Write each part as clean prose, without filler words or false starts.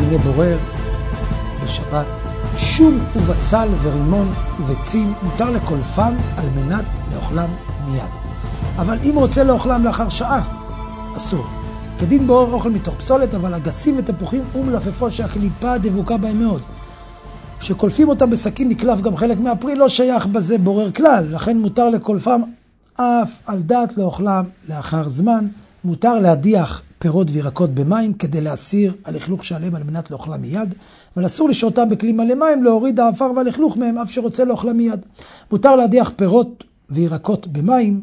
מיני בורר בשבת, שום ובצל ורימון וביצים מותר לקולפם על מנת לאוכלם מיד. אבל אם רוצה לאוכלם לאחר שעה, אסור. כדין בורר אוכל מתוך פסולת, אבל אגסים ותפוחים ומלפפות שהקליפה דבוקה בהם מאוד. כשקולפים אותם בסכין נקלף גם חלק מהפרי, לא שייך בזה בורר כלל, לכן מותר לקולפם אף על דעת לאוכלם לאחר זמן. מותר להדיח פירות וירקות במים כדי להסיר הלכלוך שעליהם על מנת לאוכלם מיד, אבל אסור לשרותם בכלי מלא מים, להוריד האפר והלכלוך מהם אף שרוצה לאוכלם מיד. מותר להדיח פירות וירקות במים,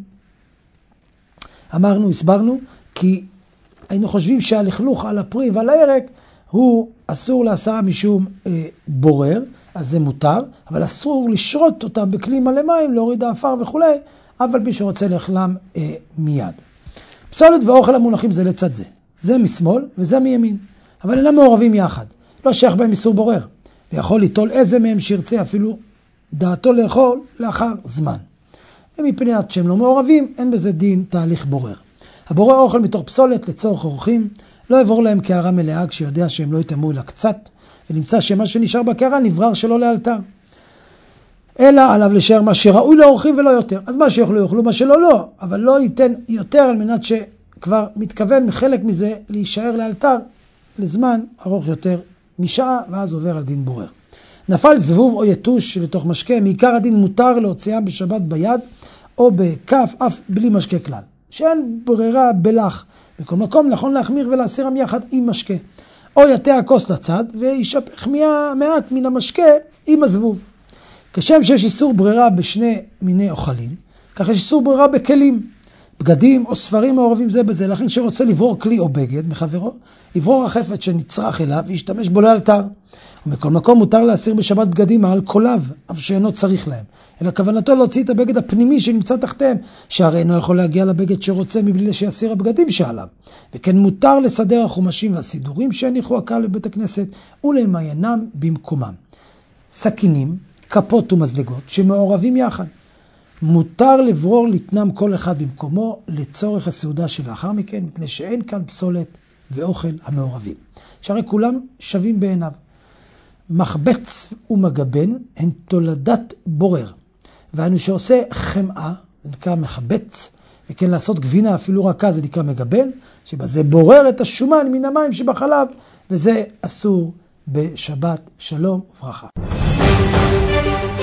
הסברנו, כי היינו חושבים שהלכלוך על הפרי ועל הירק הוא אסור להסרה משום בורר, אז זה מותר, אבל אסור לשרות אותם בכלי מלא מים, להוריד האפר וכו', אבל מי שרוצה לאכלם מיד. פסולת ואוכל המונחים זה לצד זה. זה משמאל וזה מימין, אבל אינם מעורבים יחד. לא שייך בהם איסור בורר, ויכול ליטול איזה מהם שירצה, אפילו דעתו לאכול לאחר זמן. ומפני שהם לא מעורבים, אין בזה דין תהליך בורר. הבורר אוכל מתוך פסולת לצורך אורחים, לא יעבור להם קערה מלאה כשיודע שהם לא יתאמו אלא קצת, ונמצא שמה שנשאר בקערה נברר שלא לאלתר. אלא עליו לשאר מה שראוי לאורחים ולא יותר. אז מה שיוכלו יאכלו, מה שלא לא, אבל לא ייתן יותר על מנת שכבר מתכוון מחלק מזה להישאר לאלתר לזמן ארוך יותר משעה, ואז עובר על דין בורר. נפל זבוב או יתוש לתוך משקה, מעיקר הדין מותר להוציאם בשבת ביד או בכף, אף בלי משקה כלל. שאין ברירה בלח. בכל מקום נכון להחמיר ולהסירם יחד עם משקה. או יתה הכוס לצד וישפך מעט מן המשקה עם הזבוב. כשם שיש איסור ברירה בשני מיני אוכלים, כך יש איסור ברירה בכלים, בגדים או ספרים מעורבים זה בזה. לכן שרוצה לברור כלי או בגד מחברו, יברור החפץ שנצרך אליו וישתמש בו לאלתר. ומכל מקום מותר להסיר בשבת בגדים על קוליו, אף שאינו צריך להם. אלא כוונתו להוציא את הבגד הפנימי שנמצא תחתיהם, שהרי אינו יכול להגיע לבגד שרוצה מבלי שיסיר הבגדים שעליו. וכן מותר לסדר החומשים והסידורים שהניחו הקהל בבית הכנסת ולמעיינם במקומם. סכינים, כפות ומזלגות שמעורבים יחד. מותר לברור לתנם כל אחד במקומו לצורך הסעודה שלאחר מכן, מפני שאין כאן פסולת ואוכל המעורבים. שהרי כולם שווים בעיניו. מחבץ ומגבן הן תולדת בורר. והיינו שעושה חמאה, זה נקרא מחבץ, וכן לעשות גבינה אפילו רכה זה נקרא מגבן, שבזה בורר את השומן מן המים שבחלב, וזה אסור בשבת. שלום וברכה.